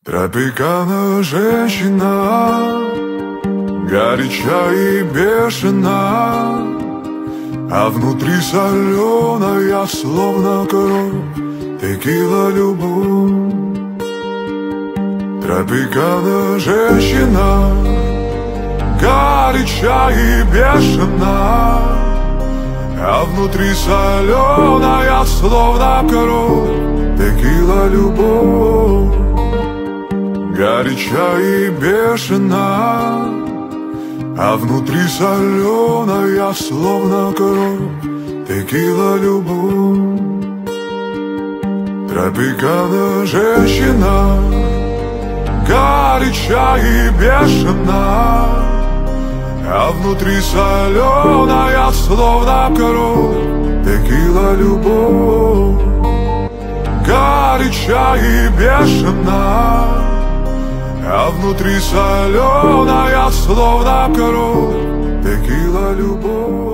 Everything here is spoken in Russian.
Тропикана женщина, горяча и бешена, а внутри соленая, словно кровь, текила любовь. Тропикана женщина, горяча и бешена, а внутри соленая, словно кровь, текила любовь. Горяча и бешена, а внутри соленая, словно кровь, текила любовь. Тропикана женщина, горяча и бешена, а внутри соленая, словно кровь, текила любовь. Горяча и бешена, а внутри соленая, словно кровь, текила любовь.